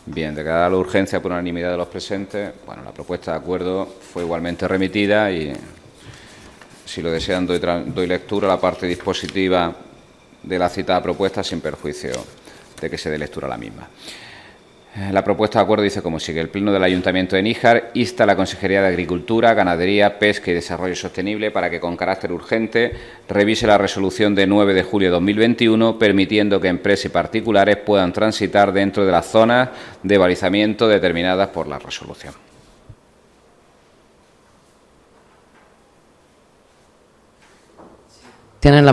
Bien, declarada la urgencia por unanimidad de los presentes, bueno, la propuesta de acuerdo fue igualmente remitida y, si lo desean, doy lectura a la parte dispositiva de la citada propuesta sin perjuicio de que se dé lectura a la misma. La propuesta de acuerdo dice como sigue. El Pleno del Ayuntamiento de Níjar insta a la Consejería de Agricultura, Ganadería, Pesca y Desarrollo Sostenible para que, con carácter urgente, revise la resolución de 9 de julio de 2021, permitiendo que empresas y particulares puedan transitar dentro de las zonas de balizamiento determinadas por la resolución. Tienen la